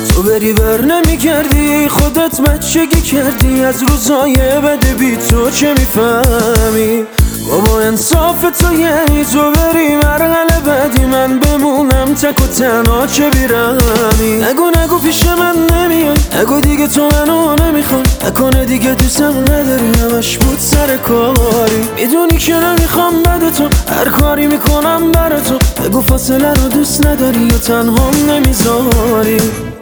تو بری بر نمیگردی، خودت بچگی کردی، از روزای بد بی تو چه میفهمی؟ بابا انصاف تو یعنی تو بری مرحله بعدی، من بمونم تک و تنها چه بیرمی؟ نگو پیش من نمیای، نگو دیگه تو منو نمیخوای، نکنه دیگه دوستم نداری، همش بود سر کاری. میدونی که نمیخوام بد تو، هر کاری میکنم برا تو، بگو فاصله رو دوست نداری یا تنها نمیذاری؟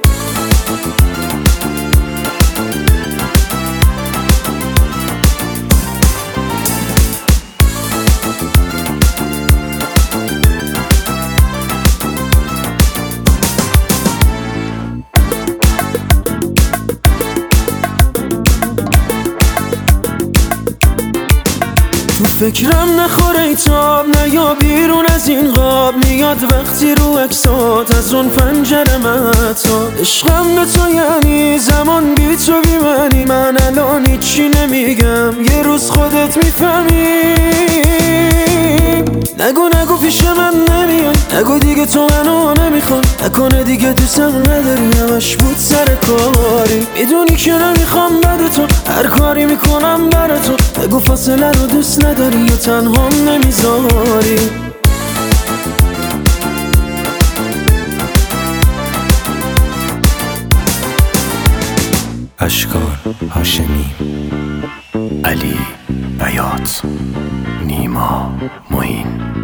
تو فکرم نخوره ایتاب، نه یا بیرون از این قاب، میاد وقتی رو عکسات از اون پنجره مهتاب. عشقم به تو یعنی زمان بی تو بی منی، من الان هیچی نمیگم، یه روز خودت میفهمی. نگو پیش من نمیای، نگو دیگه تو منو نمیخوای، نکنه دیگه دوستم نداری، همش بود سر کاری. میدونی که نمیخوام بد تو، هر کاری میکنم برا تو، بگو فاصله رو دوست نداری یا تنها نمیذاری؟ اشکان هاشمی، علی بیات، نیما معین.